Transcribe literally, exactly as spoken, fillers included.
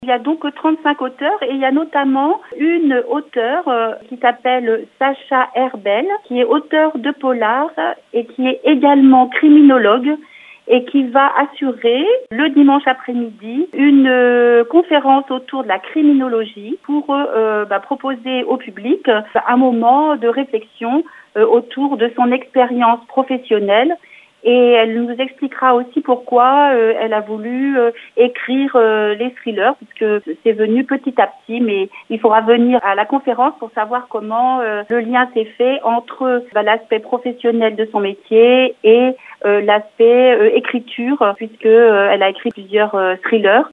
Il y a donc trente-cinq auteurs et il y a notamment une auteure euh, qui s'appelle Sacha Herbel, qui est auteure de polar et qui est également criminologue et qui va assurer le dimanche après-midi une euh, conférence autour de la criminologie pour euh, bah, proposer au public un moment de réflexion euh, autour de son expérience professionnelle. Et elle nous expliquera aussi pourquoi euh, elle a voulu euh, écrire euh, les thrillers, puisque c'est venu petit à petit, mais il faudra venir à la conférence pour savoir comment euh, le lien s'est fait entre bah, l'aspect professionnel de son métier et euh, l'aspect euh, écriture, puisque euh, elle a écrit plusieurs euh, thrillers.